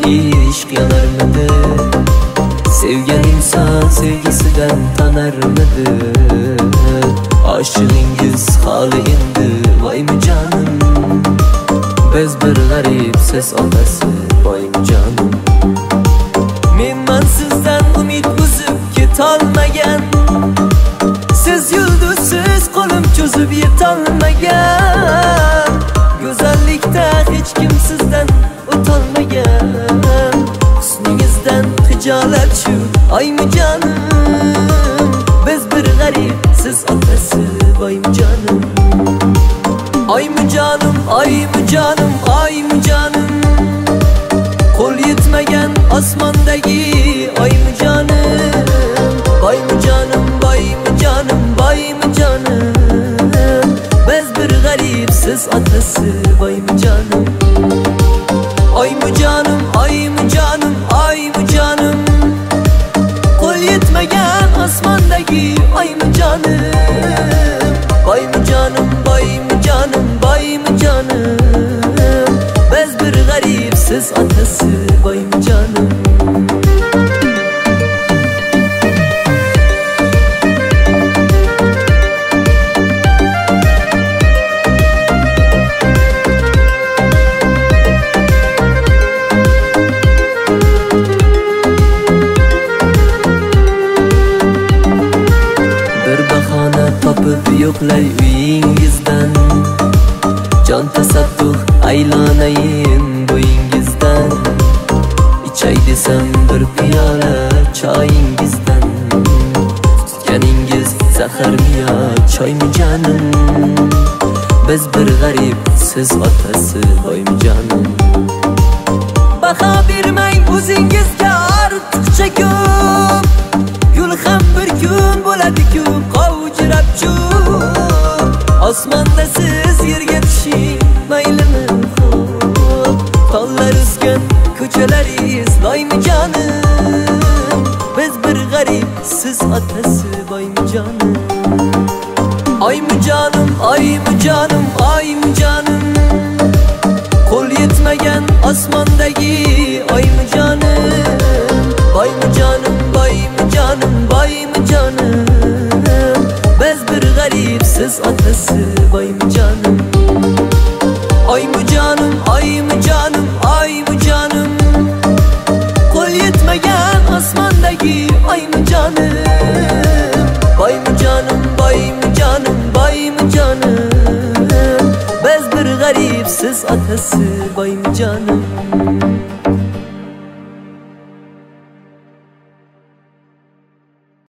ishq yanarmidi? Sevgan inson sevgisidan tanarmidi? Aşığıngiz hali endi voymi canım? Biz bir garip siz otasi voymi canım? Men sizdan umid uzib ketolmagan, siz yulduzsiz qo'lim cho'zib yetolmagan, go'zallikda hech kim sizdan o'tolmagan, husningizdan hijolat shu oymi canım? Biz bir garip siz otasi voymi canım? Oymi canım, oymi canım, oymi canım, qo'l yetmagan osmondagi oymi canım? Voymi canım, voymi canım, voymi canım, biz bir garip siz otasi voymi canım? Oymi canım, oymi canım, oymi canım, qo'l yetmagan osmondagi oymi canım? Voymi canım, voymi canım, voymi canım, biz bir garip siz otasi voymi canım? Topib yo'qlay uyingizdan, jon tasadduq aylanayin bo'yingizdan, ichay desam bir piyola choyingizdan, tutganingiz zaharmi yo choymi canım? Biz bir garip siz otasi voymi canım? Baho bermang o'zingizga ortiqcha ko'p, gul ham bir kun bo'ladi-ku qovjirab cho'p, osmonda siz yerga tushing maylimi xo'p, tollar o'sgan ko'chalaringiz loymi canım? Biz bir garip siz otasi voymi canım? Oymi canım, oymi canım, oymi canım, qo'l yetmagan osmondagi oymi canım? Voymi canım, voymi canım, voymi canım, biz bir garip siz otasi voymi canım? Oymi canım, oymi canım, oymi canım, qo'l yetmagan osmondagi oymi canım? Voymi canım, voymi canım, voymi canım, biz bir garip siz otasi voymi canım?